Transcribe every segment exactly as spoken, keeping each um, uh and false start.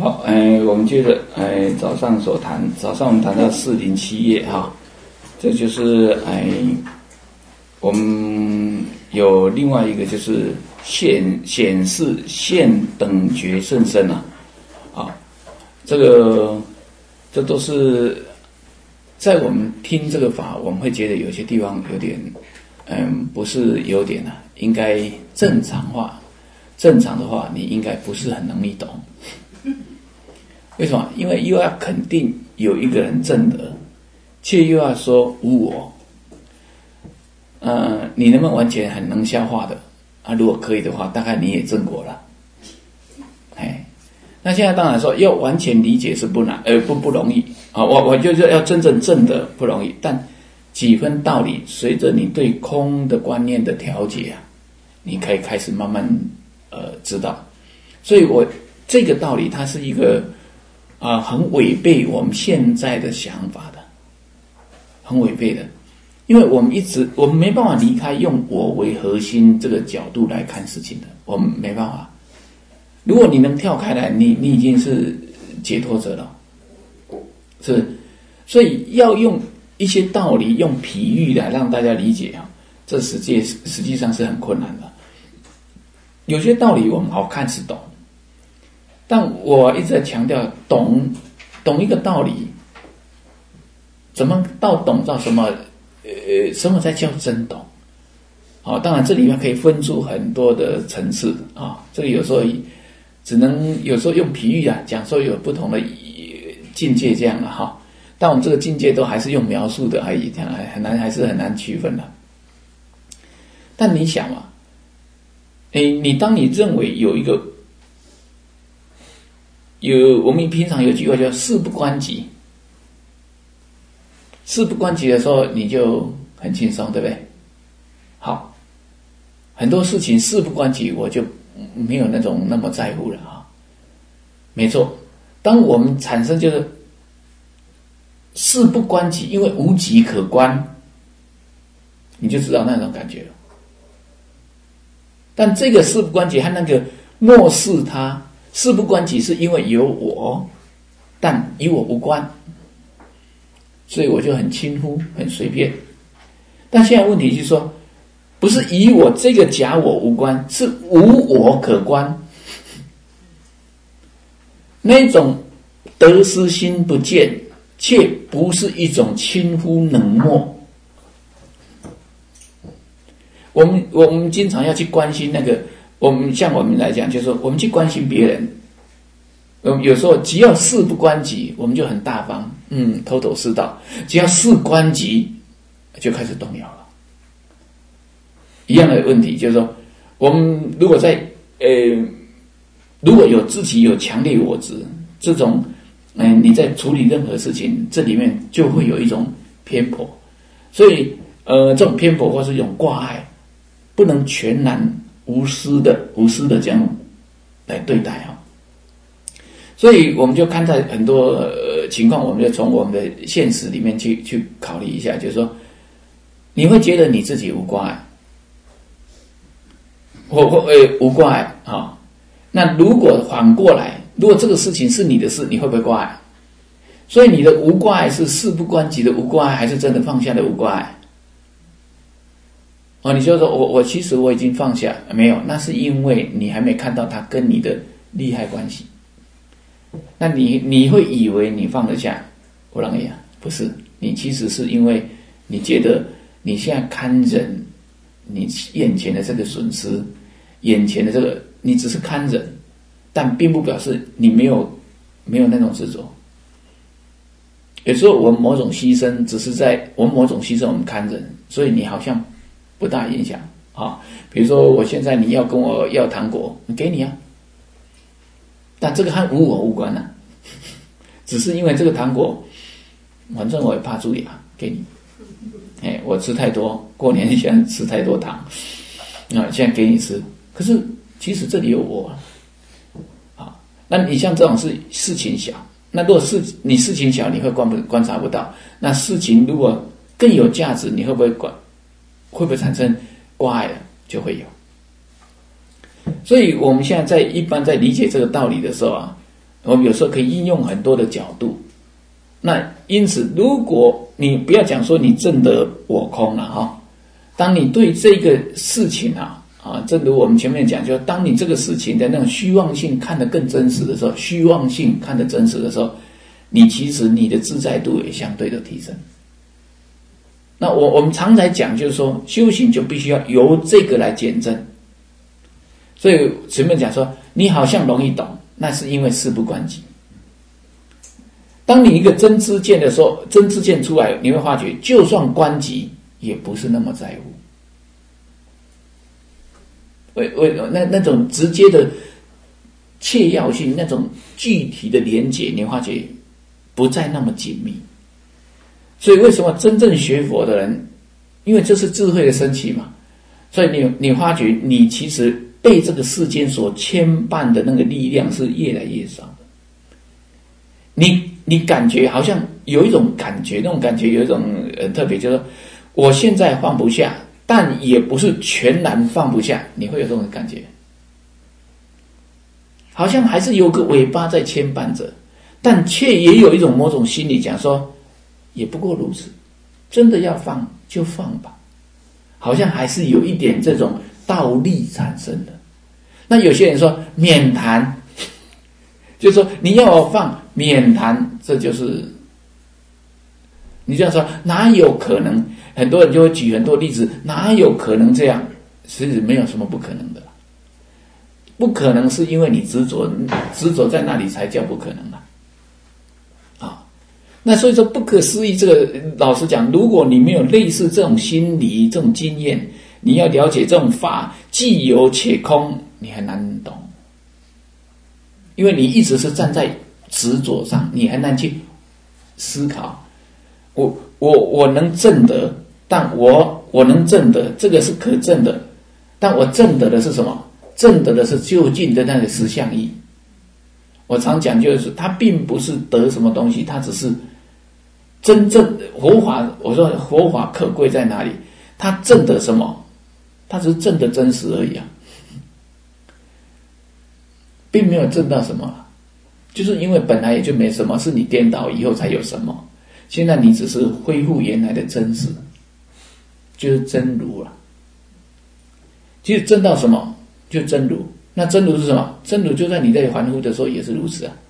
好，哎，我们接着，哎，早上所谈，早上我们谈到四零七页哈，这就是哎，我们有另外一个就是显显示现等觉甚深啊，啊，这个这都是在我们听这个法，我们会觉得有些地方有点，嗯，不是有点啊，应该正常化，正常的话，你应该不是很容易懂。为什么？因为又要肯定有一个人证得，却又要说无我。呃，你能不能完全很能消化的啊？如果可以的话，大概你也证果了。哎，那现在当然说要完全理解是不难，呃，不不容易啊。我我就是要真正证得不容易，但几分道理，随着你对空的观念的调节啊，你可以开始慢慢呃知道。所以我这个道理，它是一个。啊、呃，很违背我们现在的想法的，很违背的，因为我们一直我们没办法离开用我为核心这个角度来看事情的，我们没办法。如果你能跳开来，你你已经是解脱者了，是，所以要用一些道理，用比喻来让大家理解啊，这实际实际上是很困难的。有些道理我们好看是懂。但我一直在强调，懂懂一个道理，怎么到懂到什么？呃，什么才叫真懂？好、哦，当然这里面可以分出很多的层次啊、哦。这个有时候只能有时候用比喻啊讲说有不同的境界这样了哈、哦。但我们这个境界都还是用描述的而已，这样很难还是很难区分的。但你想嘛，诶，你当你认为有一个。有我们平常有句话叫事不关己，事不关己的时候你就很轻松，对不对？好，很多事情事不关己，我就没有那种那么在乎了啊。没错，当我们产生就是事不关己，因为无己可观，你就知道那种感觉了。但这个事不关己和那个漠视它。事不关己是因为有我，但与我无关，所以我就很轻忽，很随便。但现在问题就是说，不是与我这个假我无关，是无我可观。那种得失心不见，却不是一种轻忽冷漠。我们我们经常要去关心那个。我们像我们来讲，就是说我们去关心别人，有时候只要事不关己，我们就很大方，嗯，头头是道；只要事关己，就开始动摇了。一样的问题就是说，我们如果在呃，如果有自己有强烈我执，这种，嗯、呃，你在处理任何事情，这里面就会有一种偏颇，所以呃，这种偏颇或是一种挂碍，不能全然。无私的、无私的这样来对待哈，所以我们就看待很多呃情况，我们就从我们的现实里面去去考虑一下，就是说，你会觉得你自己无挂碍，或或呃无挂碍啊、哦？那如果反过来，如果这个事情是你的事，你会不会挂碍？所以你的无挂碍是事不关己的无挂碍，还是真的放下的无挂碍？哦，你就说我我其实我已经放下，没有，那是因为你还没看到他跟你的利害关系。那你你会以为你放得下，不让呀？不是，你其实是因为你觉得你现在堪忍，你眼前的这个损失，眼前的这个你只是堪忍，但并不表示你没有没有那种执着。有时候我们某种牺牲，只是在我们某种牺牲我们堪忍，所以你好像。不大影响啊，比如说我现在你要跟我要糖果，给你啊，但这个和无我无关啊，只是因为这个糖果，反正我也怕蛀牙，给你，哎，我吃太多，过年现在吃太多糖，啊，现在给你吃，可是其实这里有我啊，那你像这种事事情小，那如果事你事情小，你会观不观察不到，那事情如果更有价值，你会不会管？会不会产生挂碍了？就会有。所以我们现在在一般在理解这个道理的时候啊， 我们有时候可以应用很多的角度。那因此，如果你不要讲说你证得我空了哈，当你对这个事情啊啊，正如我们前面讲，就当你这个事情的那种虚妄性看得更真实的时候，虚妄性看得真实的时候，你其实你的自在度也相对的提升。那我我们常来讲，就是说修行就必须要由这个来检证。所以前面讲说，你好像容易懂，那是因为事不关己。当你一个真知见的时候，真知见出来，你会发觉，就算关己，也不是那么在乎。为为那那种直接的切要性，那种具体的连结，你发觉不再那么紧密。所以为什么真正学佛的人，因为这是智慧的升起嘛，所以你你发觉你其实被这个世间所牵绊的那个力量是越来越少的。你你感觉好像有一种感觉，那种感觉有一种呃特别，就是说我现在放不下，但也不是全然放不下，你会有这种感觉，好像还是有个尾巴在牵绊着，但却也有一种某种心理讲说，也不过如此，真的要放就放吧，好像还是有一点这种道力产生的。那有些人说免谈，就是说你要我放免谈，这就是你这样说哪有可能？很多人就会举很多例子，哪有可能这样？其实没有什么不可能的，不可能是因为你执着，执着在那里才叫不可能了。啊，那所以说不可思议，这个老实讲，如果你没有类似这种心理、这种经验，你要了解这种法既有且空，你很难懂，因为你一直是站在执着上，你很难去思考。我我我能证得，但我我能证得，这个是可证的，但我证得的是什么？证得的是究竟的那个实相义。我常讲就是，它并不是得什么东西，它只是真正佛法。我说佛法可贵在哪里？它证得什么？它只是证得真实而已啊，并没有证到什么，就是因为本来也就没什么，是你颠倒以后才有什么。现在你只是恢复原来的真实，就是真如了。其实真到什么？就真如。那真如是什么？真如就在你在凡夫的时候也是如此啊。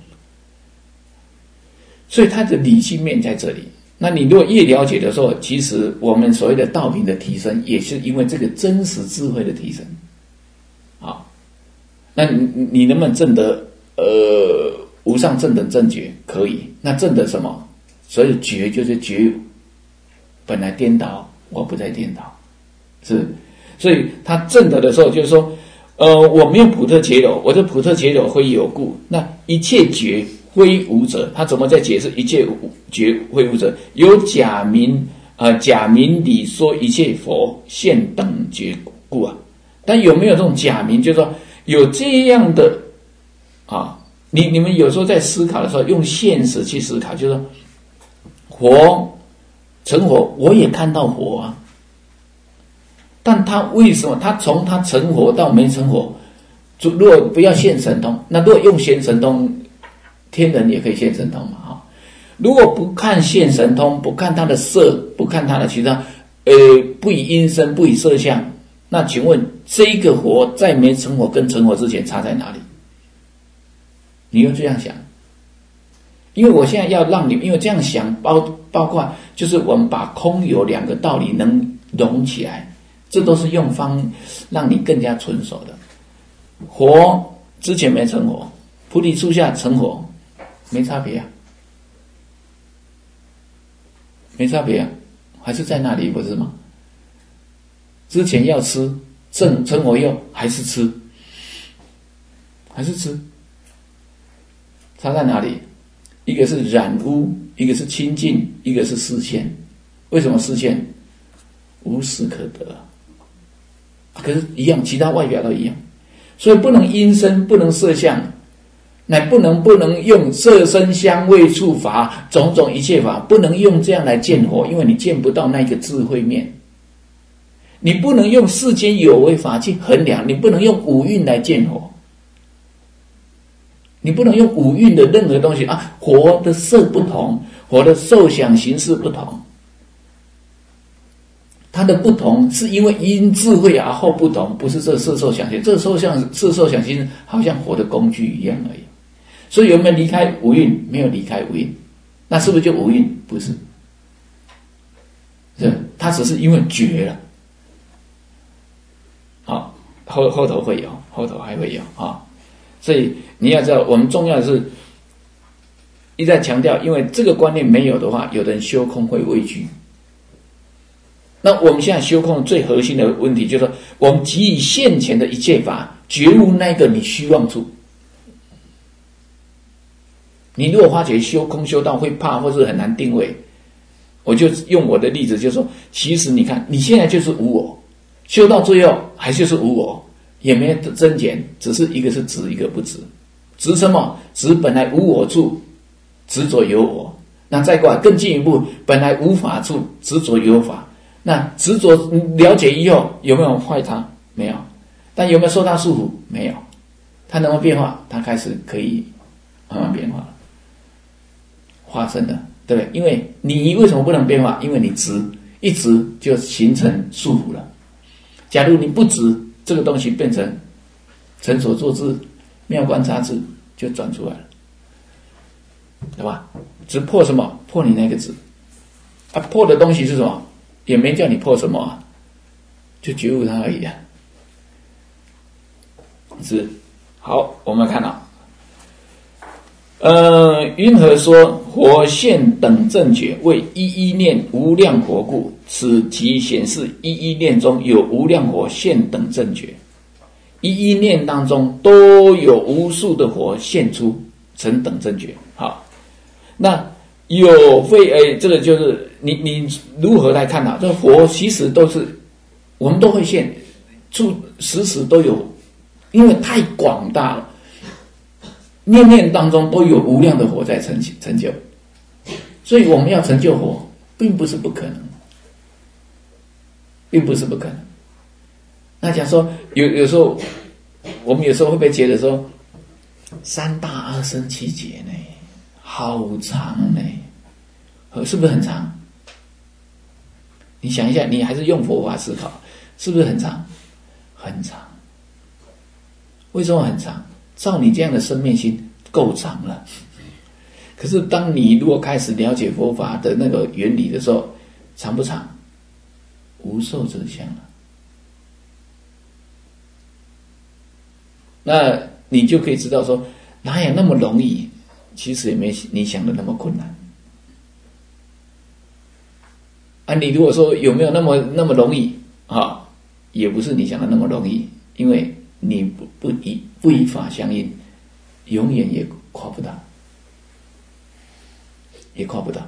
所以它的理性面在这里。那你如果越了解的时候，其实我们所谓的道品的提升，也是因为这个真实智慧的提升。好，那你你能不能证得呃无上正等正觉？可以。那证得什么？所以觉就是觉，本来颠倒，我不再颠倒，是，所以他证得的时候，就是说，呃，我没有普特伽罗，我这普特伽罗非有故，那一切觉非无者，他怎么在解释一切觉非无者？有假名啊、呃，假名理说一切佛现等觉故啊，但有没有这种假名？就是说有这样的啊，你你们有时候在思考的时候，用现实去思考，就是说。火成火，我也看到火啊，但他为什么他从他成火到没成火，就如果不要现神通，那如果用现神通，天人也可以现神通嘛哈。如果不看现神通，不看他的色，不看他的其他，呃，不以音声，不以色相，那请问这个火在没成火跟成火之前差在哪里？你又这样想？因为我现在要让你，因为这样想，包包括就是我们把空有两个道理能融起来，这都是用方让你更加纯熟的。火之前没成火，菩提树下成火，没差别啊，没差别啊，还是在那里不是吗？之前要吃，正成火又还是吃，还是吃，差在哪里？一个是染污，一个是清净，一个是示现。为什么示现？无实可得，可是一样，其他外表都一样。所以不能因声，不能色相，乃不能不能用色声香味触法种种一切法，不能用这样来见火，因为你见不到那个智慧面。你不能用世间有为法去衡量，你不能用五蕴来见火。 你不能用五蕴的任何东西啊，火的色不同，火的受想行识不同，它的不同是因为因智慧而后不同，不是这色受想行，这受想色受想行好像火的工具一样而已。所以有没有离开五蕴？没有离开五蕴，那是不是就五蕴？不是，是它只是因为觉了。好，后后头会有，后头还会有啊。所以你要知道，我们重要的是一再强调，因为这个观念没有的话，有的人修空会畏惧。那我们现在修空最核心的问题就是说，我们给予现前的一切法，觉悟那个你虚妄处。你如果发觉修空修到会怕或是很难定位，我就用我的例子，就是说，其实你看你现在就是无我，修到最后还就是无我，也没有增减，只是一个是执，一个不执。执什么？执本来无我处，执着有我。那再过来更进一步，本来无法处，执着有法。那执着了解以后，有没有坏它？没有。但有没有受它束缚？没有。它能不能变化？它开始可以慢慢变化了，化身了，对不对？因为你为什么不能变化？因为你执，一执就形成束缚了。假如你不执，这个东西变成成所作智、妙观察智，就转出来了，对吧？只破什么？破你那个执。啊，破的东西是什么？也没叫你破什么啊，就觉悟它而已啊。是，好，我们看到，呃，云何说火现等正觉为一一念无量火故？此即显示一一念中有无量火现等正觉，一一念当中都有无数的火现出成等正觉。好，那有非诶，这个就是你你如何来看它？这火其实都是我们都会现，处时时都有，因为太广大了，念念当中都有无量的火在成成就，所以我们要成就火，并不是不可能，并不是不可能。那讲说有有时候，我们有时候会不会觉得说，三大二生七劫呢？好长呢，是不是很长？你想一下，你还是用佛法思考，是不是很长？很长。为什么很长？照你这样的生命心够长了。可是当你如果开始了解佛法的那个原理的时候，长不长？无寿者相了。那你就可以知道说，哪有那么容易？其实也没你想的那么困难啊！你如果说有没有那么那么容易啊，也不是你想的那么容易，因为你不不以不以法相应，永远也跨不到，也跨不到。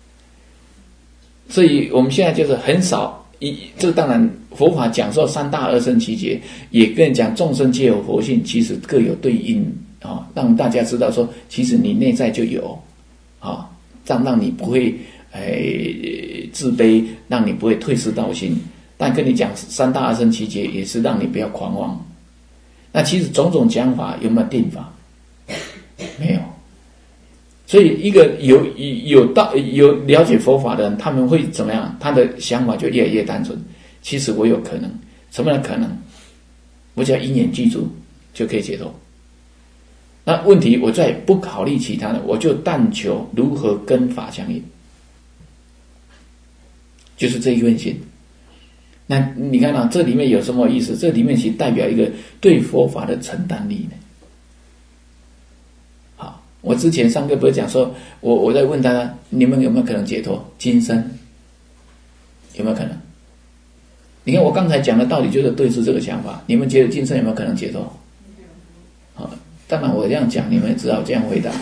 所以我们现在就是很少一，这当然佛法讲说三大二生七劫，也跟你讲众生皆有佛性，其实各有对应。啊，让大家知道说，其实你内在就有，啊，让让你不会诶、呃、自卑，让你不会退失道心。但跟你讲三大二生七劫，也是让你不要狂妄。那其实种种讲法有没有定法？没有。所以一个有有道有了解佛法的人，他们会怎么样？他的想法就越来越单纯。其实我有可能，什么样的可能？我只要因缘具足就可以解脱。那问题我再不考虑其他的，我就但求如何跟法相应，就是这一份心。那你看啊，这里面有什么意思？这里面其实代表一个对佛法的承担力呢。好，我之前上课不是讲说，我我在问他，你们有没有可能解脱？今生有没有可能？你看我刚才讲的道理就是对峙这个想法，你们觉得今生有没有可能解脱？好。当然我这样讲，你们也只好这样回答。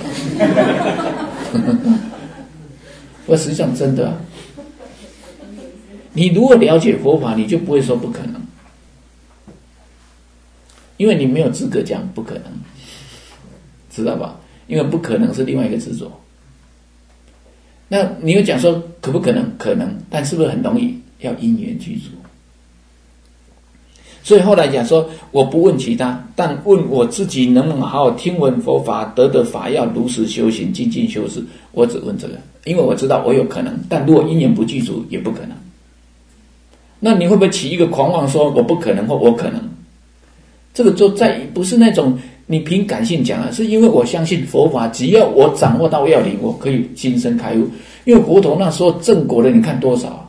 我实际上真的、啊，你如果了解佛法，你就不会说不可能，因为你没有资格讲不可能，知道吧？因为不可能是另外一个执着。那你又讲说可不可能？可能，但是不是很容易？要因缘具足。 所以后来讲说，我不问其他，但问我自己能不能好好听闻佛法，得的法要如实修行，精进修持。我只问这个，因为我知道我有可能，但如果因缘不具足，也不可能。那你会不会起一个狂妄说我不可能或我可能？这个就在不是那种你凭感性讲啊，是因为我相信佛法，只要我掌握到要领，我可以今生开悟。因为佛陀那时候正果的，你看多少啊？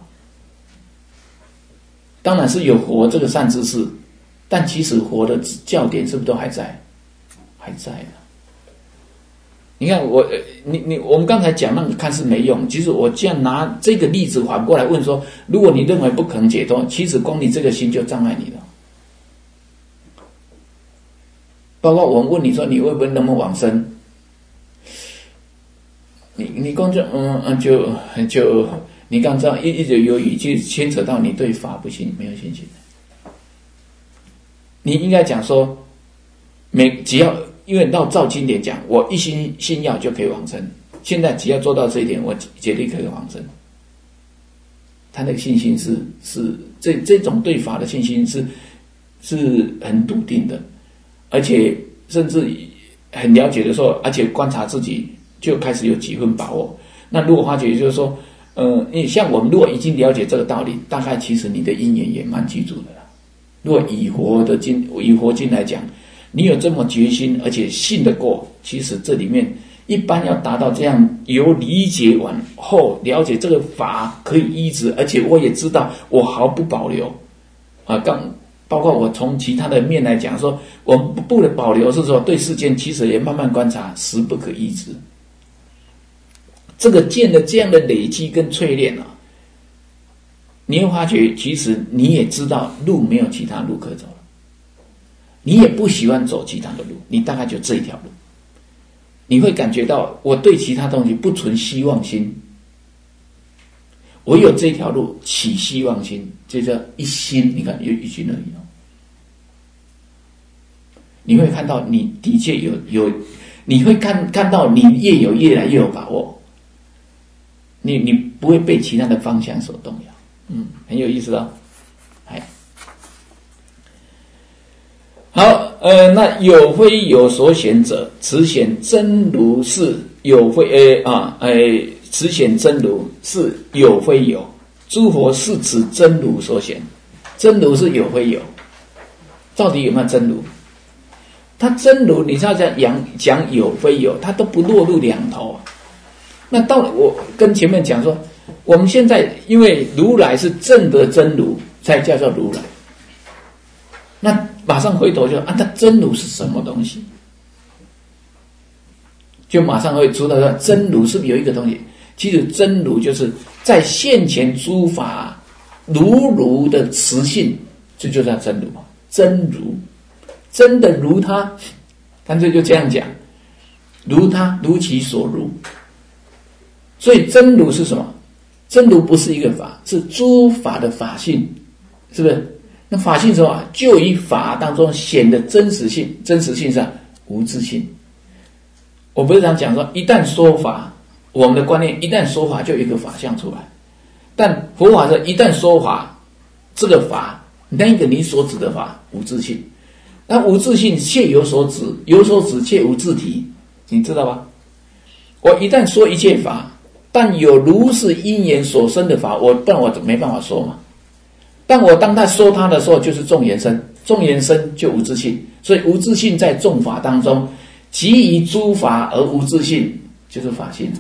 当然是有活这个善知识，但其实活的教典是不是都还在？还在啊！你看我，你你我们刚才讲那个看似没用，其实我这样拿这个例子反过来问说，如果你认为不可能解脱，其实光你这个心就障碍你了。包括我们问你说你会不会能不能往生，你你光就嗯嗯就就你刚这样一一直犹豫，就牵扯到你对法不信，没有信心。你应该讲说，每只要因为到照经典讲，我一心信要就可以往生。现在只要做到这一点，我绝对可以往生。他那个信心是是这这种对法的信心是是很笃定的，而且甚至很了解的时候，而且观察自己就开始有几分把握。那如果发觉就是说，呃，你像我们如果已经了解这个道理，大概其实你的因缘也蛮具足的了。如果以佛的经以佛经来讲，你有这么决心，而且信得过，其实这里面一般要达到这样由理解完后了解这个法可以医治，而且我也知道我毫不保留啊，刚包括我从其他的面来讲说，我不的保留是说对世间其实也慢慢观察，实不可医治。这个见的这样的累积跟淬炼啊，你会发觉其实你也知道路没有其他路可走了，你也不喜欢走其他的路，你大概就这一条路。你会感觉到我对其他东西不存希望心，我有这条路起希望心，这叫一心。你看有一心而已哦。你会看到你的确有有，你会看看到你越有越来越有把握，你你不会被其他的方向所动摇，嗯，很有意思哦。哎，好，呃，那有非有所显者，此显真如是有非，呃啊，呃，此显真如是有非有，诸佛是此真如所显，真如是有非有，到底有没有真如？他真如，你知道讲讲有非有，他都不落入两头啊。那到我跟前面讲说，我们现在因为如来是正的真如，才叫做如来。那马上回头就啊，他真如是什么东西？就马上会知道说，真如是不是有一个东西？其实真如就是在现前诸法如如的实性，这就叫真如嘛。真如，真的如他，干脆就这样讲，如他，如其所如。所以真如是什么？真如不是一个法，是诸法的法性，是不是？那法性什么？就以法当中显的真实性，真实性上无自性。我不是常讲说，一旦说法，我们的观念一旦说法，就有一个法相出来。但佛法是一旦说法，这个法，那个你所指的法无自性。那无自性切有所指，有所指切无自体，你知道吧？我一旦说一切法，但有如是因缘所生的法，我不然我没办法说嘛。但我当他说他的时候，就是众缘生，众缘生就无自性，所以无自性在众法当中，即以诸法而无自性，就是法性。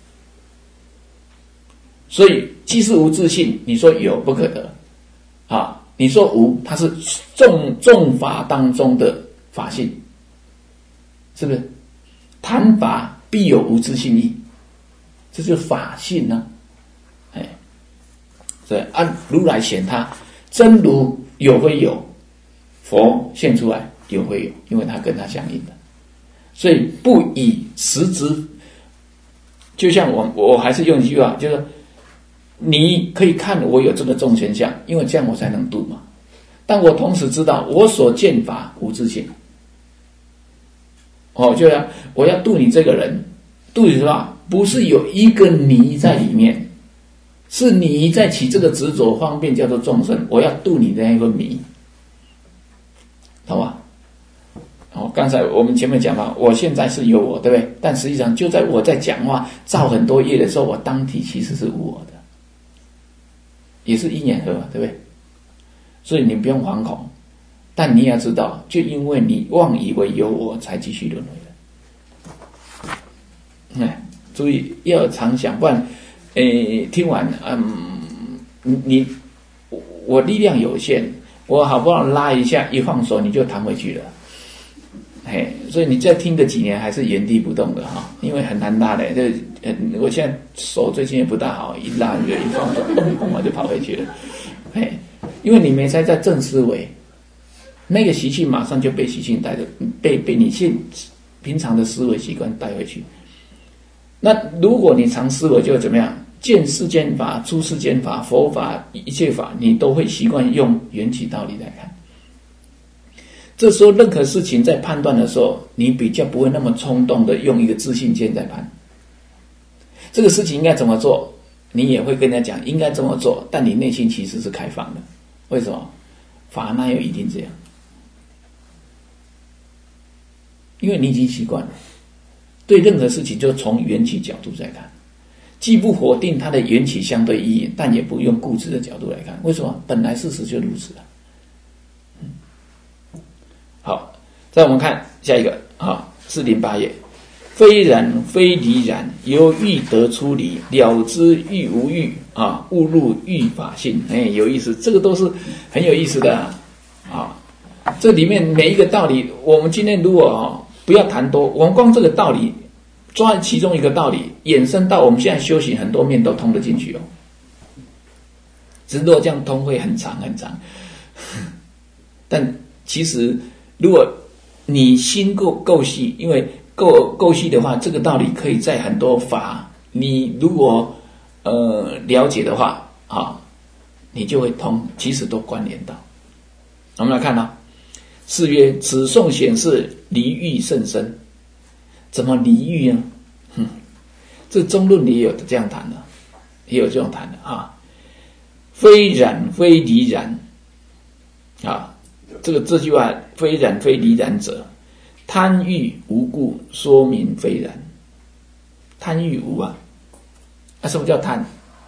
所以既是无自性，你说有不可得啊，你说无，它是众众法当中的法性，是不是？谈法必有无自性义，这就是法性呢、啊。哎，所以按如来显他真如有非有，佛现出来有非有，因为他跟他相应的，所以不以实质。就像我我还是用一句话，就是你可以看我有这个众生相，因为这样我才能度嘛。但我同时知道我所见法无自性。哦，就要我要度你这个人，度你什么？不是有一个你在里面，是你在起这个执着方便叫做众生，我要度你的那个迷。 刚才我们前面讲到，我现在是有我，对不对？但实际上就在我在讲话造很多业的时候，我当体其实是无我的，也是因缘合嘛，对不对？所以你不用惶恐，但你也要知道，就因为你妄以为有我，才继续轮回的。嗯，注意要常想，不然，诶，听完，嗯，你你我力量有限，我好不容易拉一下，一放手你就弹回去了。嘿，所以你再听个几年还是原地不动的哈，因为很难拉的。这呃，我现在手最近也不大好，一拉就一放手，咚咚我就跑回去了。嘿，因为你没在在正思维，那个习性马上就被习性带着，被被你现平常的思维习惯带回去。那如果你常思维，就怎么样？见世间法、出世间法、佛法、一切法，你都会习惯用缘起道理来看。这时候任何事情在判断的时候，你比较不会那么冲动的用一个自信见在判。这个事情应该怎么做，你也会跟人家讲应该这么做，但你内心其实是开放的。为什么？法哪有一定这样？因为你已经习惯了，对任何事情就从缘起角度在看，既不否定它的缘起相对意义，但也不用固执的角度来看。为什么？本来事实就如此了。好，再我们看下一个啊，四零八页，非然非离然，由欲得出离，了知欲无欲啊，误入欲法性。哎，有意思，这个都是很有意思的啊。啊这里面每一个道理，我们今天如果啊不要谈多，我们光这个道理抓其中一个道理，衍生到我们现在修行很多面都通得进去哦。只是如果这样通会很长很长，但其实。如果你心够够细，因为够够细的话，这个道理可以在很多法，你如果呃了解的话啊，你就会通，其实都关联到。我们来看啊，是曰：此颂显示离欲甚深。怎么离欲呢？哼，这中论里也有这样谈的，也有这样谈的啊。非染非离染啊。这个这句话，非染非离染者，贪欲无故，说明非然。贪欲无啊，那、啊、什么叫贪？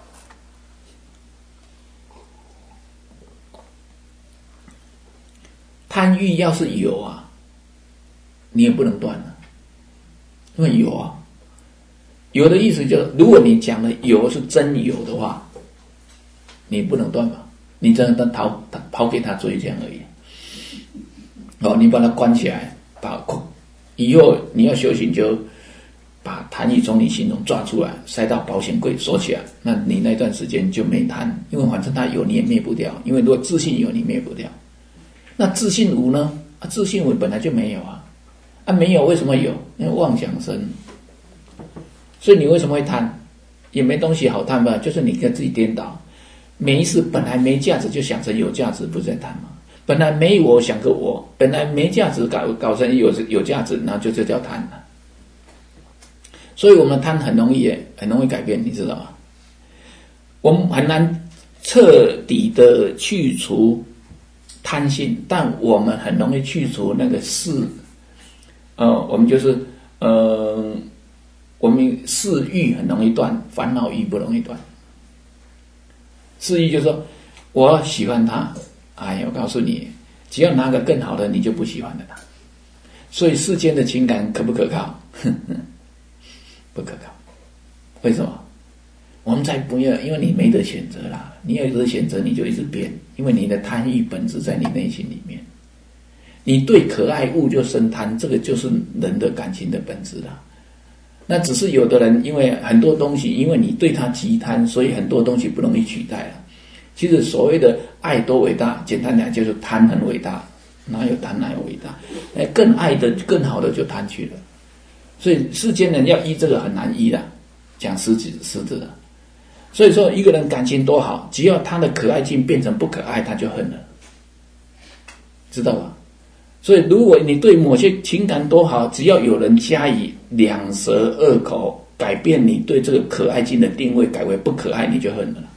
贪欲要是有啊，你也不能断了，因为有啊，有的意思就是，如果你讲的有是真有的话，你不能断吧？你真的逃跑给他追这样而已。哦，你把它关起来，把以后你要修行就把贪欲从你心中抓出来，塞到保险柜锁起来。那你那段时间就没贪，因为反正它有你也灭不掉。因为如果自信有你灭不掉，那自信无呢？啊，自信无本来就没有啊，啊没有为什么有？因为妄想生。所以你为什么会贪？也没东西好贪吧？就是你跟自己颠倒，每一次本来没价值就想成有价值，不是在贪吗？本来没我想个我，本来没价值搞搞成有有价值，然后就这叫贪了。所以我们贪很容易很容易改变，你知道吗？我们很难彻底的去除贪心，但我们很容易去除那个事，呃，我们就是呃，我们事欲很容易断，烦恼欲不容易断。事欲就是说，我喜欢他。哎呀，我告诉你，只要拿个更好的，你就不喜欢了他。所以世间的情感可不可靠？呵呵不可靠。为什么？我们才不要，因为你没得选择啦。你有得选择，你就一直变，因为你的贪欲本质在你内心里面。你对可爱物就生贪，这个就是人的感情的本质啦。那只是有的人因为很多东西，因为你对他极贪，所以很多东西不容易取代了。其实所谓的爱多伟大，简单讲就是贪很伟大，哪有贪哪有伟大？哎，更爱的、更好的就贪去了。所以世间人要依这个很难依的，讲实质实质的。所以说一个人感情多好，只要他的可爱劲变成不可爱，他就恨了，知道吧？所以如果你对某些情感多好，只要有人加以两舌恶口，改变你对这个可爱劲的定位，改为不可爱，你就恨了。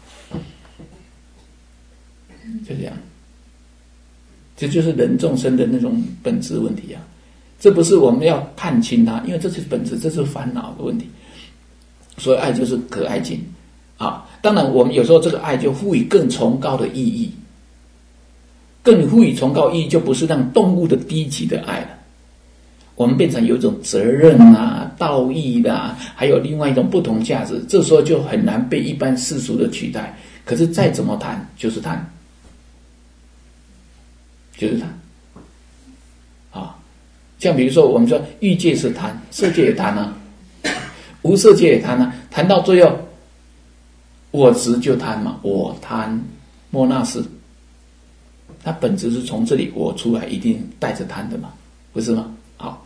就这样，这就是人众生的那种本质问题啊！ 这不是我们要看清它，因为这是本质，这是烦恼的问题。所以爱就是可爱境啊。当然我们有时候这个爱就赋予更崇高的意义，更赋予崇高意义，就不是让动物的低级的爱了，我们变成有一种责任啊、道义啦、啊，还有另外一种不同价值，这时候就很难被一般世俗的取代。可是再怎么谈就是谈，就是谈啊。像比如说我们说欲界是贪，色界也贪啊，无色界也贪啊，谈到最后我执就贪嘛，我贪莫那识，它本质是从这里我出来，一定带着贪的嘛，不是吗？好，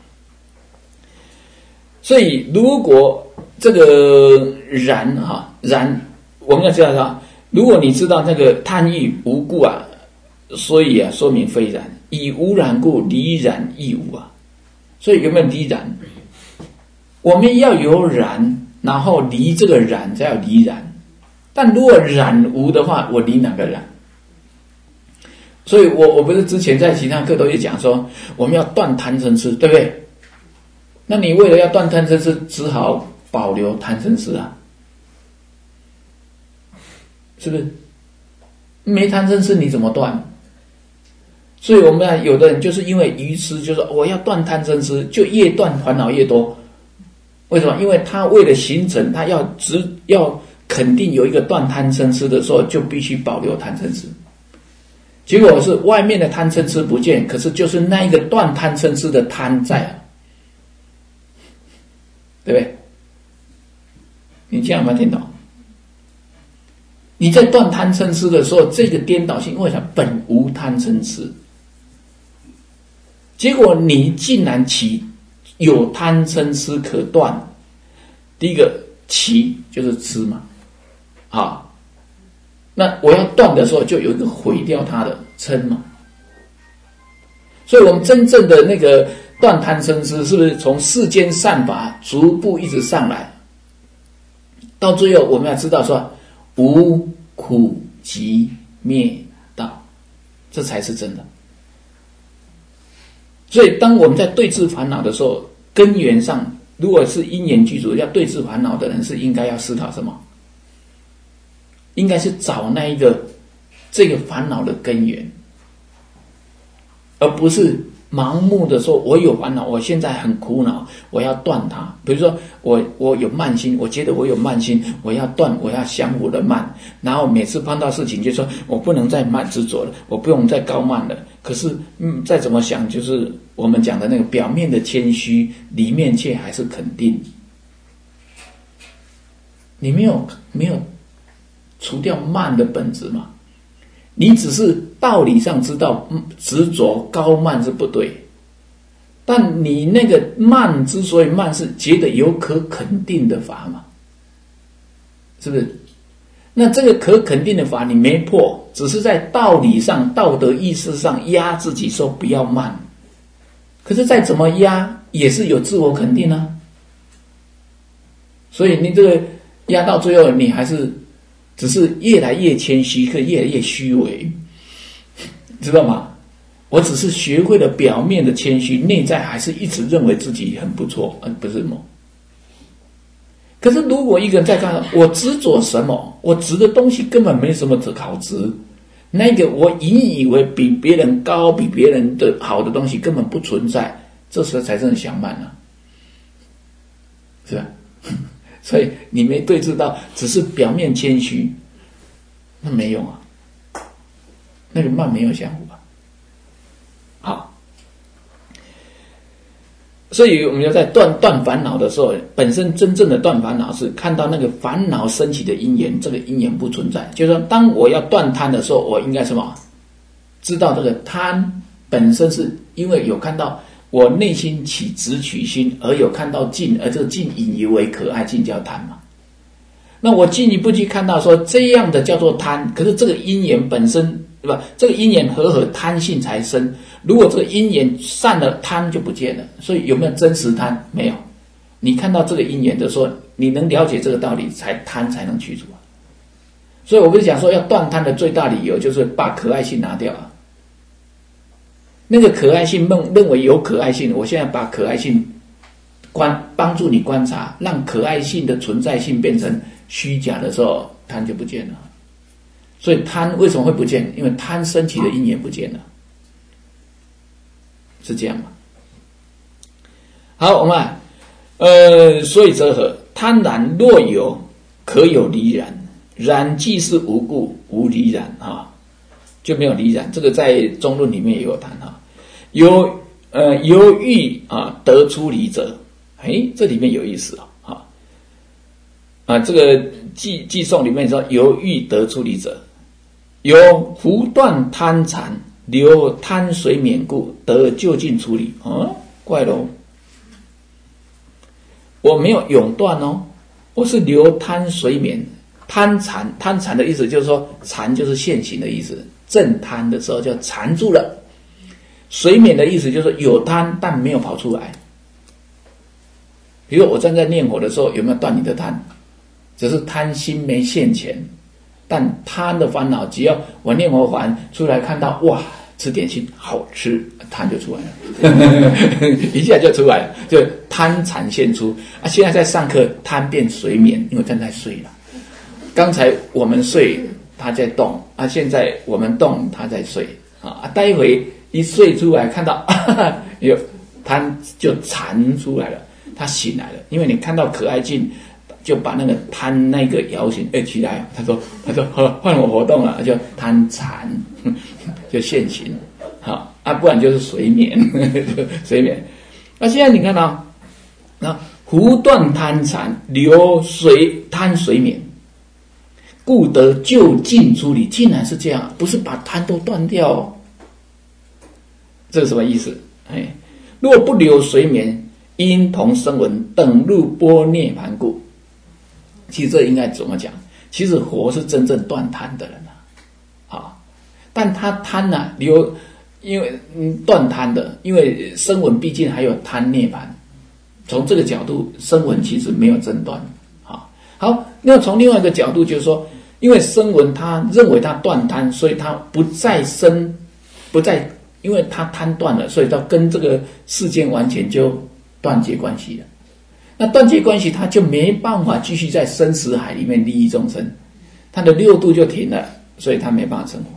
所以如果这个然哈然，我们要知道说，如果你知道那个贪欲无故啊，所以啊说明非然，以无染故离染亦无啊。所以有没有离染？我们要有染，然后离这个染才要离染。但如果染无的话，我离哪个染？所以我我不是之前在其他课都有讲说，我们要断贪嗔痴，对不对？那你为了要断贪嗔痴，只好保留贪嗔痴啊，是不是？没贪嗔痴你怎么断？所以我们有的人就是因为愚痴，就是说我要断贪嗔痴，就越断烦恼越多。为什么？因为他为了形成，他要只要肯定有一个断贪嗔痴的时候，就必须保留贪嗔痴。结果是外面的贪嗔痴不见，可是就是那一个断贪嗔痴的贪在啊，对不对？你这样有没有听懂？你在断贪嗔痴的时候，这个颠倒性，为什么本无贪嗔痴？结果你竟然起有贪嗔痴可断，第一个起就是痴嘛，好。那我要断的时候，就有一个毁掉它的嗔嘛。所以我们真正的那个断贪嗔痴，是不是从世间善法逐步一直上来，到最后我们要知道说无苦集灭道，这才是真的。所以当我们在对治烦恼的时候，根源上如果是因缘具足要对治烦恼的人，是应该要思考什么？应该是找那一个这个烦恼的根源，而不是盲目的说我有烦恼，我现在很苦恼，我要断它。比如说我我有慢心，我觉得我有慢心，我要断，我要降我的慢，然后每次碰到事情就说我不能再慢执着了，我不用再高慢了。可是嗯，再怎么想，就是我们讲的那个表面的谦虚，里面却还是肯定。你没有没有除掉慢的本质嘛？你只是道理上知道执着高慢是不对，但你那个慢之所以慢，是觉得有可肯定的法嘛，是不是？那这个可肯定的法你没破，只是在道理上、道德意识上压自己说不要慢，可是再怎么压也是有自我肯定啊。所以你这个压到最后，你还是只是越来越谦虚，可越来越虚伪，知道吗？我只是学会了表面的谦虚，内在还是一直认为自己很不错，嗯，不是吗？可是如果一个人在看我执着什么，我执的东西根本没什么好执，那个我引以为比别人高、比别人的好的东西根本不存在，这时候才真的想慢啊，是吧？所以你没对治到，只是表面谦虚，那没用啊，那个慢没有相互吧。好，所以我们要在断断烦恼的时候，本身真正的断烦恼是看到那个烦恼升起的因缘，这个因缘不存在。就是说，当我要断贪的时候，我应该什么？知道这个贪本身是因为有看到我内心起执取心，而有看到境，而这个境引以为可爱，境叫贪嘛。那我进一步去看到说，这样的叫做贪，可是这个因缘本身，对吧？这个因缘和合贪性才生。如果这个因缘散了，贪就不见了。所以有没有真实贪？没有。你看到这个因缘的时候，你能了解这个道理，才贪才能去除啊。所以我不是讲说要断贪的最大理由就是把可爱性拿掉啊。 那个可爱性认认为有可爱性，我现在把可爱性观帮助你观察，让可爱性的存在性变成虚假的时候，贪就不见了。所以贪为什么会不见？因为贪升起的因缘不见了，是这样吗？好，我们啊呃，所以则何？贪然若有，可有离然。然既是无故，无离然啊，就没有离然。这个在中论里面也有谈哈。由呃由欲啊得出离者，哎，这里面有意思啊啊，这个寄寄颂里面说由欲得出离者，由不断贪残，留贪水免故，得就近处理。啊，怪喽！我没有永断哦，我是留贪水免。贪残，贪残的意思就是说，残就是现行的意思。正贪的时候就缠住了。水免的意思就是有贪但没有跑出来。比如我站在念佛的时候，有没有断你的贪？只是贪心没现前，但贪的烦恼，只要我念佛完出来看到哇，吃点心好吃，贪就出来了，一下就出来了，就贪残现出啊。现在在上课，贪变水免，因为正在睡了。刚才我们睡，他在动啊；现在我们动，他在睡啊。待会一睡出来，看到啊有贪就缠出来了，他醒来了。因为你看到可爱境，就把那个贪那个摇醒，哎起来。他说：“他说换我活动了，就贪缠，就现行。好啊，不然就是水免，水免。那现在你看到啊，胡断贪缠，流水贪水免。”故得就近处理，竟然是这样，不是把贪都断掉哦。这是什么意思？哎，如果不留水免，因同声闻等入般涅盘故。其实这应该怎么讲？其实佛是真正断贪的人啊，好，但他贪呢、啊，留，因为嗯断贪的，因为声闻毕竟还有贪涅盘，从这个角度，声闻其实没有真断。好，那从另外一个角度就是说，因为声闻他认为他断贪，所以他不再生，不再，因为他贪断了，所以他跟这个世间完全就断绝关系了。那断绝关系，他就没办法继续在生死海里面利益众生，他的六度就停了，所以他没办法成活。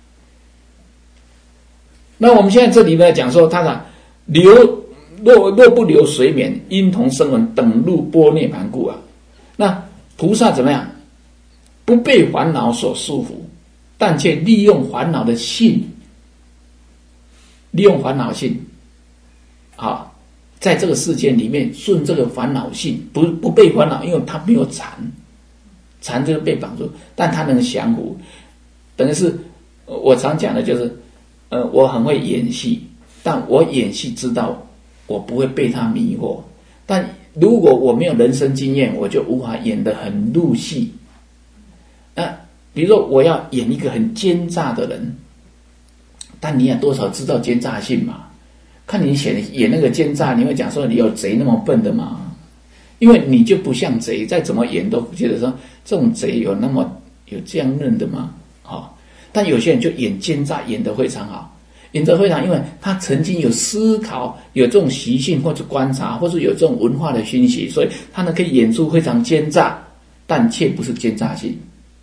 那我们现在这里呢讲说，他讲流若若不流水免，因同声闻等入般涅盘故啊，那。菩萨怎么样？不被烦恼所束缚，但却利用烦恼的性，利用烦恼性，啊，在这个世间里面顺这个烦恼性，不不被烦恼，因为他没有缠，缠就是被绑住，但他能降服，等于是我常讲的就是，呃，我很会演戏，但我演戏知道我不会被他迷惑，但。如果我没有人生经验，我就无法演得很入戏。那比如说我要演一个很奸诈的人，但你也多少知道奸诈性嘛？看你演演那个奸诈，你会讲说你有贼那么笨的吗？因为你就不像贼，再怎么演都觉得说这种贼有那么有这样嫩的吗？哦，但有些人就演奸诈，演得非常好。演得非常，因为他曾经有思考，有这种习性或者观察，或者有这种文化的熏习，所以他呢可以演出非常奸诈，但却不是奸诈性。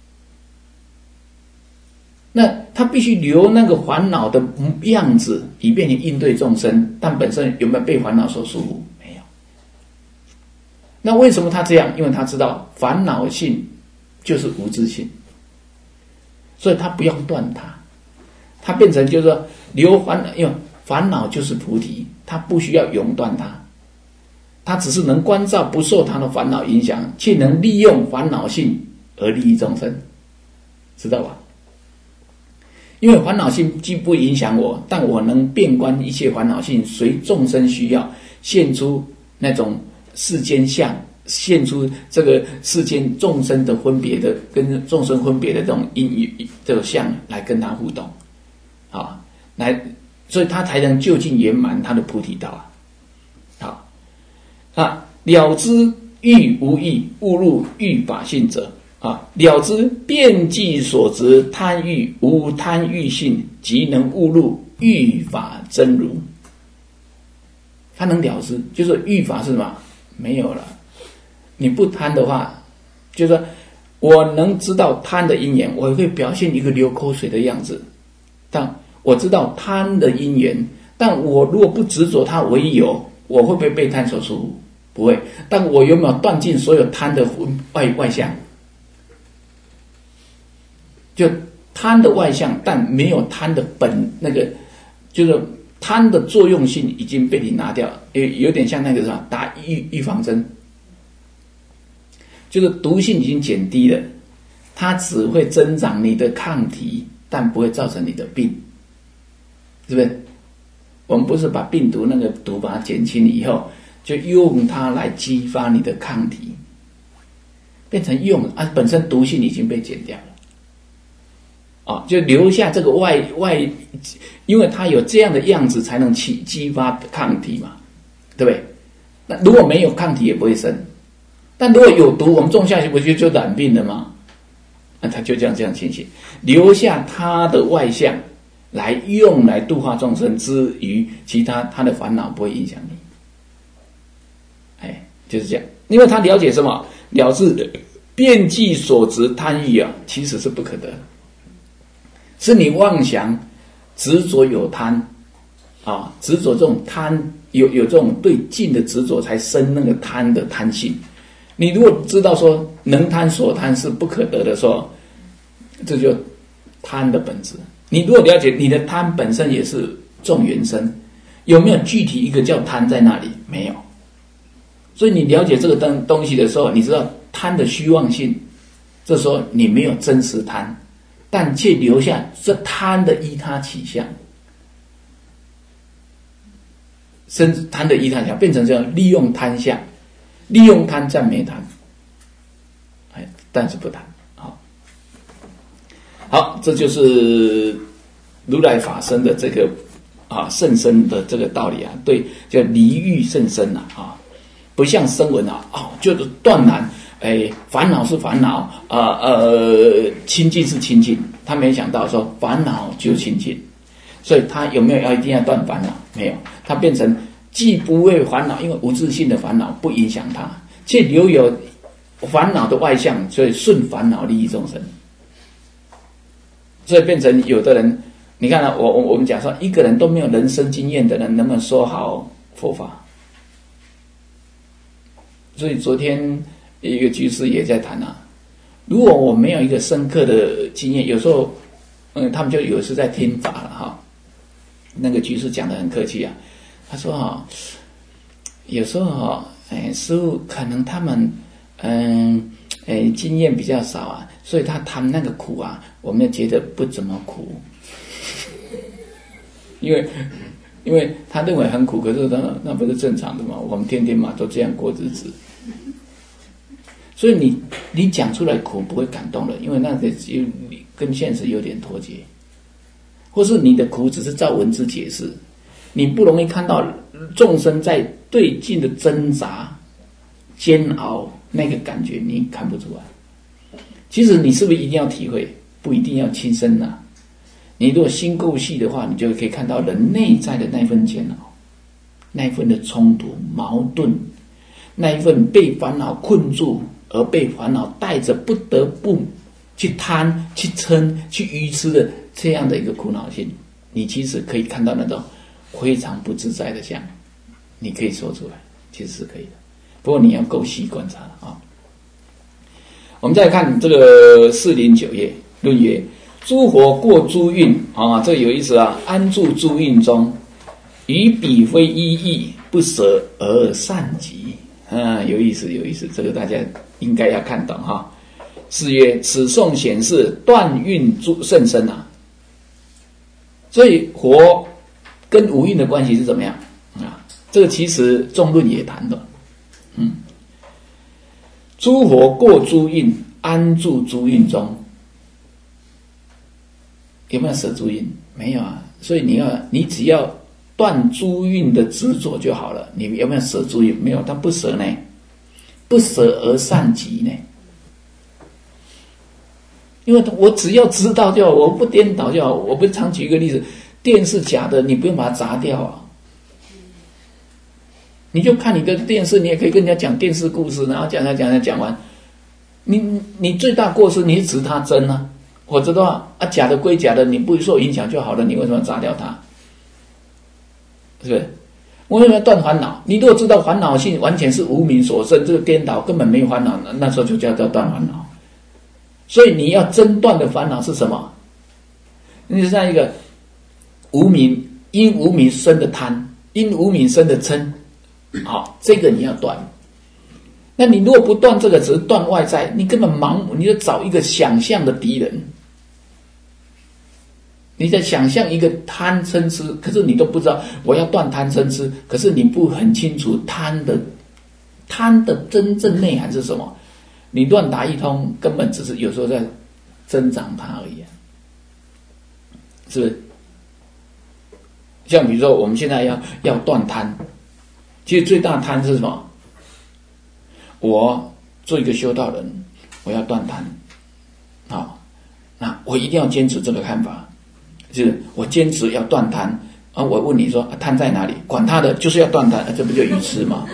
那他必须留那个烦恼的样子，以便你应对众生，但本身有没有被烦恼所束缚？没有。那为什么他这样？因为他知道烦恼性就是无自性，所以他不用断它。它变成就是说留烦恼，因为烦恼就是菩提，它不需要永断它，它只是能观照不受它的烦恼影响，却能利用烦恼性而利益众生，知道吧？因为烦恼性既不影响我，但我能遍观一切烦恼性，随众生需要现出那种世间相，现出这个世间众生的分别的跟众生分别的这种因与这种相来跟他互动。啊，来，所以他才能就近圆满他的菩提道啊。好，啊，了知欲无欲，误入欲法性者啊，了知遍计所执贪欲无贪欲性，即能误入欲法真如，他能了知，就是欲法是什么？没有了。你不贪的话，就是说我能知道贪的因缘，我会表现一个流口水的样子，但我知道贪的因缘，但我如果不执着它为有，我会不会被贪所束缚？不会。但我有没有断尽所有贪的外外相？就贪的外相，但没有贪的本，那个就是贪的作用性已经被你拿掉，有有点像那个什么打预预防针，就是毒性已经减低了，它只会增长你的抗体，但不会造成你的病，是不是？我们不是把病毒那个毒把它减轻以后，就用它来激发你的抗体，变成用啊，本身毒性已经被减掉了。哦，就留下这个外外，因为它有这样的样子，才能去激发抗体嘛，对不对？那如果没有抗体也不会生，但如果有毒，我们种下去不就就染病了吗？那它就这样这样情形，留下它的外相来用来度化众生之余，其他他的烦恼不会影响你。哎，就是这样，因为他了解什么？了知遍计所执贪欲啊，其实是不可得。是你妄想执着有贪啊，执着这种贪，有有这种对境的执着，才生那个贪的贪性。你如果知道说能贪所贪是不可得的时候，这就贪的本质。你如果了解你的贪本身也是众缘生，有没有具体一个叫贪在那里？没有。所以你了解这个东东西的时候，你知道贪的虚妄性，这时候你没有真实贪，但却留下这贪的依他起相，甚至贪的依他起相变成这样，利用贪相，利用贪赞美贪，哎，但是不贪。好，好，这就是如来法身的这个啊甚深的这个道理啊，对，叫离欲甚深啊啊，不像声闻啊啊，就是断然。哎，烦恼是烦恼，啊 呃, 呃，清净是清净，他没想到说烦恼就清净，所以他有没有要一定要断烦恼？没有，他变成既不为烦恼，因为无自性的烦恼不影响他，却留有烦恼的外相，所以顺烦恼利益众生，所以变成有的人，你看啊，我我我们讲说，一个人都没有人生经验的人，能不能说好佛法？所以昨天。一个居士也在谈啊，如果我没有一个深刻的经验，有时候，嗯，他们就有时在听法了哈。那个居士讲得很客气啊，他说哈，有时候哈，哎，师父可能他们，嗯，哎，经验比较少啊，所以他谈那个苦啊，我们觉得不怎么苦，因为，因为他认为很苦，可是那那不是正常的嘛，我们天天嘛都这样过日子。所以你你讲出来苦不会感动了，因为那个就跟现实有点脱节，或是你的苦只是照文字解释，你不容易看到众生在对境的挣扎、煎熬那个感觉，你看不出来。其实你是不是一定要体会？不一定要亲身呐、啊。你如果心够细的话，你就可以看到人内在的那份煎熬，那一份的冲突、矛盾，那一份被烦恼困住。而被烦恼带着不得不去贪、去嗔、去愚痴的这样的一个苦恼性，你其实可以看到那种非常不自在的相，你可以说出来，其实是可以的。不过你要够细观察啊。我们再看这个四零九页论曰：诸佛过诸蕴啊，这有意思啊，安住诸蕴中，于彼非一义，不舍而善己。啊，有意思，有意思，这个大家应该要看懂哈。是曰：此颂显示断蕴诸甚深啊。所以佛跟无蕴的关系是怎么样啊？这个其实众论也谈的。嗯，诸佛过诸蕴，安住诸蕴中，有没有舍诸蕴？没有啊。所以你要，你只要断诸蕴的执着就好了。你有没有舍诸蕴？没有，他不舍呢，不舍而善己呢。因为我只要知道就好，我不颠倒就好。我不常举一个例子， 电视假的，你不用把它砸掉啊。你就看你的电视，你也可以跟人家讲电视故事，然后讲讲讲讲讲完，你你最大过失你是指它真啊，否则的话啊假的归假的，你不受影响就好了，你为什么要砸掉它？是不是？为什么要断烦恼？你如果知道烦恼性完全是无明所生，这个颠倒根本没有烦恼，那时候就叫做断烦恼。所以你要真断的烦恼是什么？你是像一个无明，因无明生的贪，因无明生的嗔。好，这个你要断。那你如果不断这个，只是断外在，你根本盲目，你就找一个想象的敌人，你在想象一个贪嗔痴，可是你都不知道我要断贪嗔痴，可是你不很清楚贪的贪的真正内涵是什么，你乱打一通，根本只是有时候在增长它而已啊，是不是？像比如说我们现在要要断贪。其实最大的贪是什么？我做一个修道人，我要断贪，好，那我一定要坚持这个看法，就是我坚持要断贪啊！我问你说、啊、贪在哪里？管他的，就是要断贪，啊、这不就愚痴吗？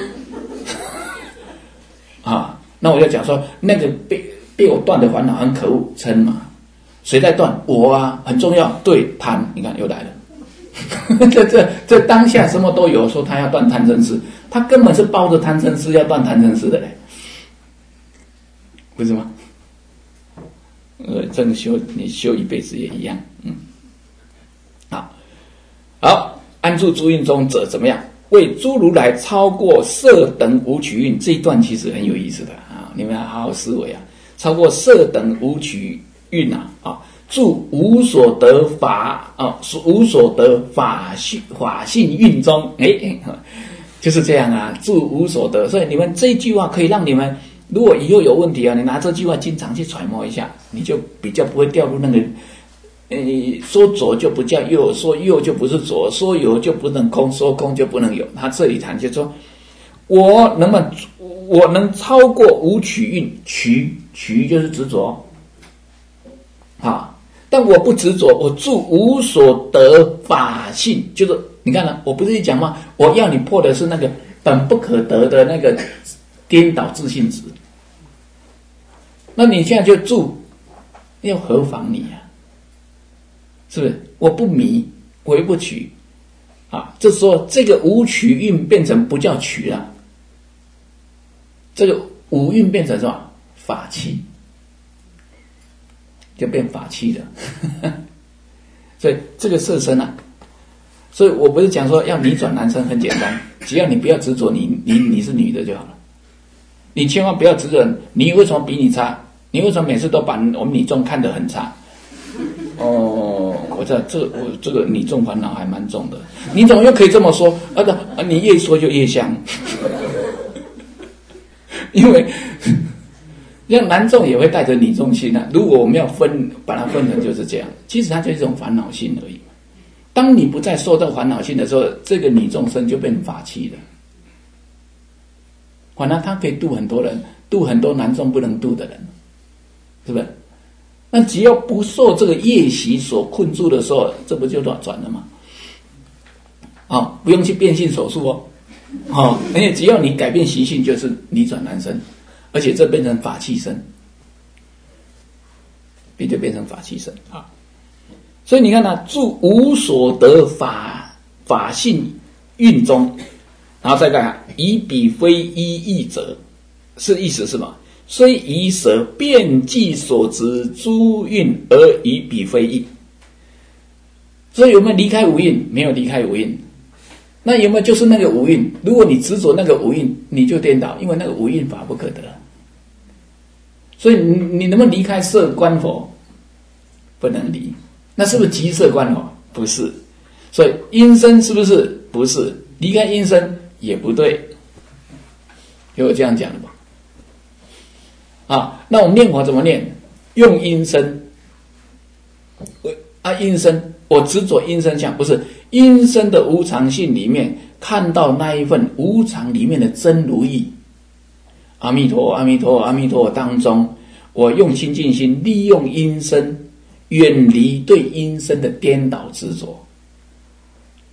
啊，那我就讲说，那个被被我断的烦恼很可恶，嗔嘛，谁在断？我啊，很重要。对，贪，你看又来了。这这这当下什么都有，说他要断贪嗔痴，他根本是抱着贪嗔痴要断贪嗔痴的嘞，不是吗？呃，这个修你修一辈子也一样，嗯，好，好，安住诸运中者怎么样？为诸如来超过色等五取运，这一段其实很有意思的啊，你们要好好思维啊，超过色等五取运啊啊。住无所得法啊，无所得法性法性运中，哎，就是这样啊。住无所得，所以你们这句话可以让你们，如果以后有问题啊，你拿这句话经常去揣摩一下，你就比较不会掉入那个，呃，说左就不叫右，说右就不是左，说有就不能空，说空就不能有。他这里谈就说，我能不能，我能超过无取运，取取就是执着，啊。但我不执着，我住无所得法性，就是你看了，我不是讲吗？我要你破的是那个本不可得的那个颠倒自性质。那你现在就住，要何妨你啊？是不是？我不迷，我又不取，啊，这时候这个无取运变成不叫取了，这个无运变成什么？法器。就变法器了，所以这个色身啊，所以我不是讲说要你转男生很简单，只要你不要执着你你你是女的就好了，你千万不要执着你为什么比你差，你为什么每次都把我们女众看得很差？哦，我这这我这个女众烦恼还蛮重的，你怎么又可以这么说？啊的，你越说就越香，因为。像男众也会带着女众心啊。如果我们要分，把它分成就是这样，其实它就是一种烦恼性而已。当你不再受到烦恼性的时候，这个女众生就变成法器了。反正它可以度很多人，度很多男众不能度的人，是不是？那只要不受这个业习所困住的时候，这不就转转了吗？啊、哦，不用去变性手术哦，哦，而且只要你改变习性，就是女转男生。而且这变成法器身，并就变成法器身啊。所以你看呢、啊，住无所得法法性运中，然后再看以彼非一义者，是意思是什么？虽以舍遍计所执诸运而以彼非义。所以有没有离开无印？没有离开无印。那有没有就是那个无印？如果你执着那个无印，你就颠倒，因为那个无印法不可得。所以你你能不能离开色观佛？不能离。那是不是即色观佛？不是。所以阴身是不是？不是。离开阴身也不对。有这样讲的吗？啊，那我们念佛怎么念？用阴身。啊，阴身，我执着阴身相，不是阴身的无常性里面看到那一份无常里面的真如意。阿弥陀阿弥陀阿弥陀当中，我用清净心利用阴身，远离对阴身的颠倒执着，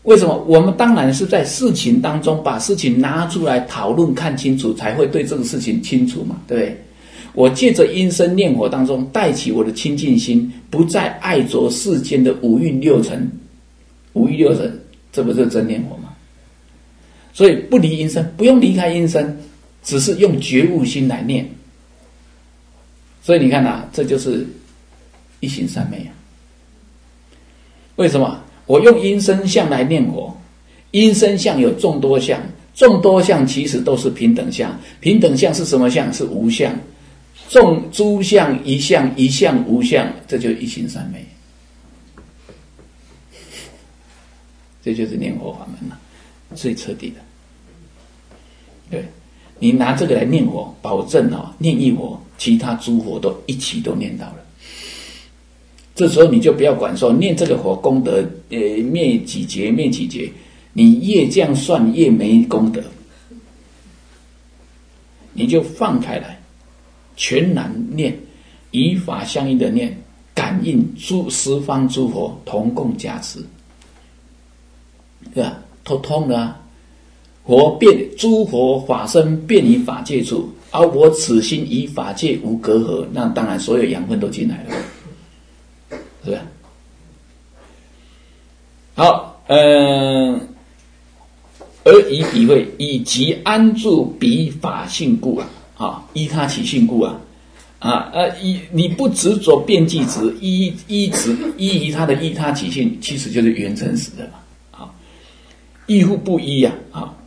为什么？我们当然是在事情当中把事情拿出来讨论看清楚，才会对这个事情清楚嘛，对不对？我借着因身念火当中带起我的清净心，不再爱着世间的五蕴六尘，五欲六尘，这不是真念火吗？所以不离因身，不用离开因身，只是用觉悟心来念。所以你看啊，这就是一行三昧啊。为什么？我用因身相来念火，因身相有众多相，众多相其实都是平等相，平等相是什么相？是无相。众诸相一相，一相无相，这就是一行三昧，这就是念火法门了，最彻底的。对，你拿这个来念火，保证啊、哦，念一火，其他诸火都一起都念到了。这时候你就不要管说念这个火功德，呃，灭几劫灭几劫，你越这样算越没功德，你就放开来。全然念，以法相应的念，感应诸十方诸佛同共加持，对吧？都通了啊！佛遍诸佛法身遍于法界处，而我此心与法界无隔阂，那当然所有养分都进来了，是吧？好，嗯、呃，而以彼慧以即安住彼法性故啊。啊，依他起性故啊，啊呃，依你不执着遍计执，依依执依于他的依他起性，其实就是缘成实的嘛。啊，依乎不依呀、啊？啊，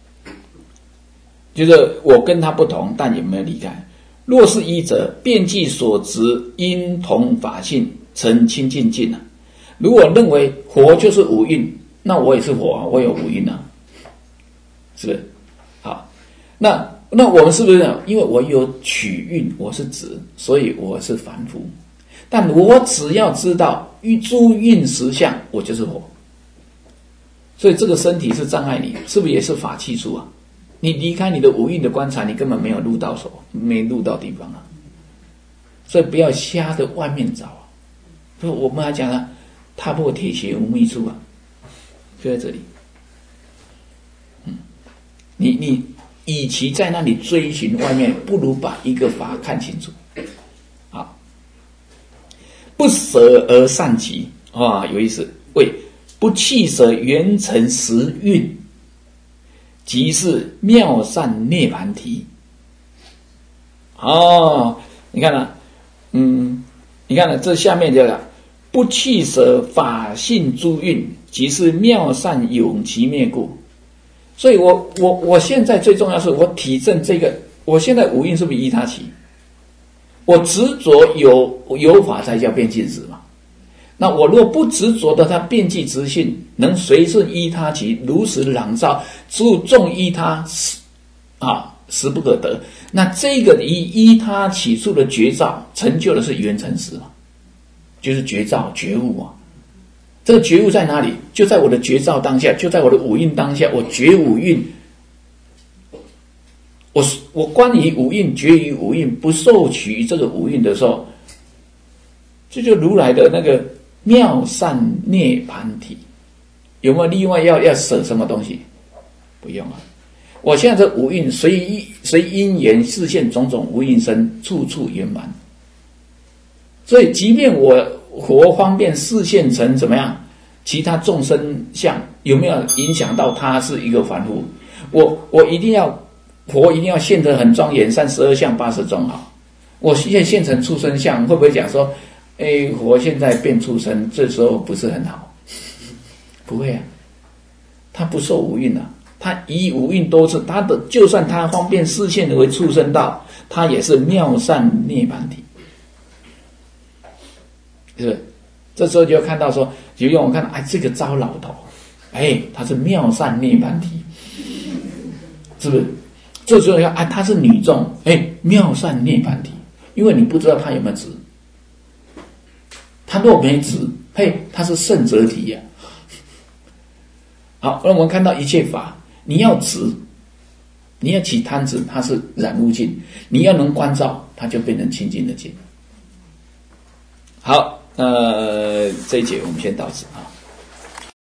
就是我跟他不同，但也没有离开。若是依者，遍计所执因同法性，成清净境啊。如果认为佛就是五蕴，那我也是佛啊，我有五蕴啊，是不是？好，那。那我们是不是因为我有取蕴，我是执，所以我是凡夫？但我只要知道诸蕴实相，我就是佛。所以这个身体是障碍你，是不是也是法器处啊？你离开你的五蕴的观察，你根本没有入到手，没入到地方啊。所以不要瞎的外面找啊。所以我们还讲了，踏破铁鞋无觅处啊，就在这里。嗯，你你。与其在那里追寻外面，不如把一个法看清楚。好，不舍而善其啊，有意思。为不弃舍缘成实蕴，即是妙善涅槃体。哦，你看了、啊，嗯，你看了、啊、这下面这个不弃舍法性诸蕴，即是妙善永其灭故。所以我我我现在最重要是我体证这个，我现在五蕴是不是依他起？我执着有有法才叫遍计执嘛。那我若不执着的他遍计执性，能随顺依他起，如实朗照，诸众依他啊，实不可得。那这个依依他起处的觉照，成就的是圆成实嘛，就是觉照觉悟啊。这个觉悟在哪里？就在我的觉照当下，就在我的五蕴当下。我觉五蕴，我我观于五蕴，觉于五蕴，不受取于这个五蕴的时候，这就如来的那个妙善涅槃体。有没有另外要要舍什么东西？不用啊。我现在这五蕴随随因缘示现种种无蕴身，处处圆满。所以，即便我佛方便示现成怎么样，其他众生相有没有影响到他是一个凡夫？我我一定要佛一定要现得很庄严，三十二相八十种好。我现在现成畜生相，会不会讲说，哎，佛现在变畜生，这时候不是很好？不会啊，他不受五蕴啊，他以五蕴多次，他的就算他方便示现为畜生道，他也是妙善涅槃体。是不是？这时候就要看到说，就用我看，哎，这个糟老头，哎，他是妙善涅槃体，是不是？这时候要哎，他是女众，哎，妙善涅槃体，因为你不知道他有没有执，他若没执，嘿，他是圣者体呀、啊。好，那我们看到一切法，你要执，你要起贪执，它是染污境；你要能关照，它就变成清净的境。好。呃，这一节我们先到此啊。